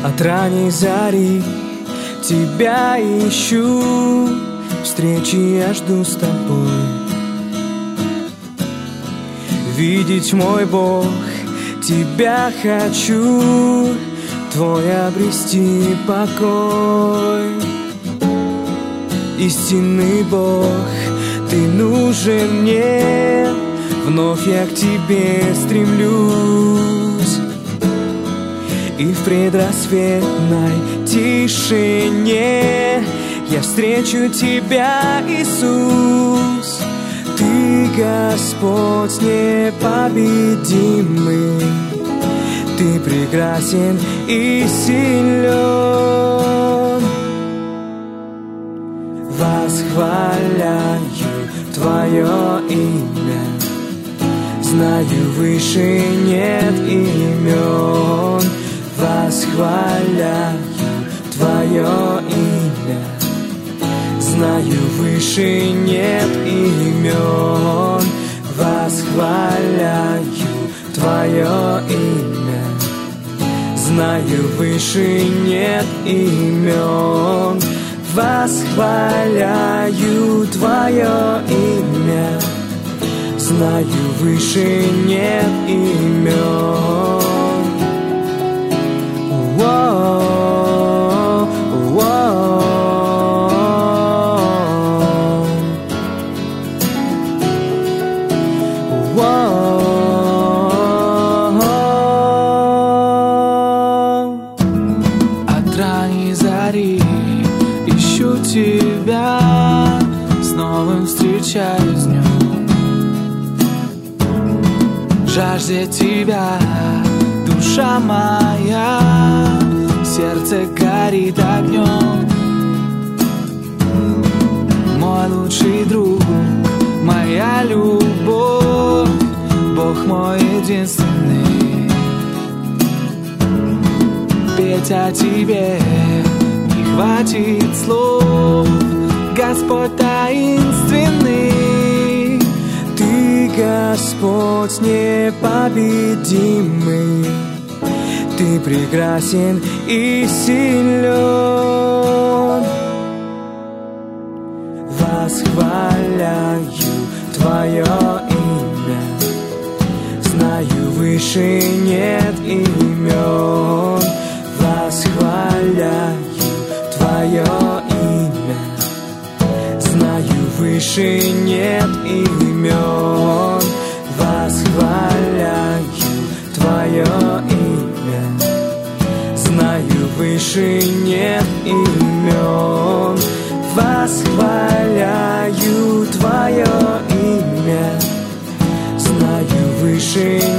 От ранней зари тебя ищу, встречи я жду с тобой. Видеть, мой Бог, тебя хочу, твой обрести покой. Истинный Бог, ты нужен мне, вновь я к тебе стремлюсь. И в предрассветной тишине я встречу тебя, Иисус. Ты, Господь непобедимый, ты прекрасен и силен. Восхваляю твое имя, знаю, выше нет имен. Восхваляю твое имя, знаю, выше нет имен. Восхваляю твое имя, знаю, выше нет имен. Восхваляю твое имя, знаю, выше нет имен. От ранней зари ищу тебя, с новым встречаюсь днем. Жаждет тебя душа моя, сердце горит огнем. Мой лучший друг, моя любовь, Бог мой единственный. Петь о тебе не хватит слов, Господь таинственный. Ты, Господь непобедимый, ты прекрасен и силен. Восхваляю твое имя, знаю, выше нет имен. Восхваляю твое имя, знаю, выше нет имен. Восхваляю твое имя, знаю, выше нет имен. Восхваляю твое имя, знаю, выше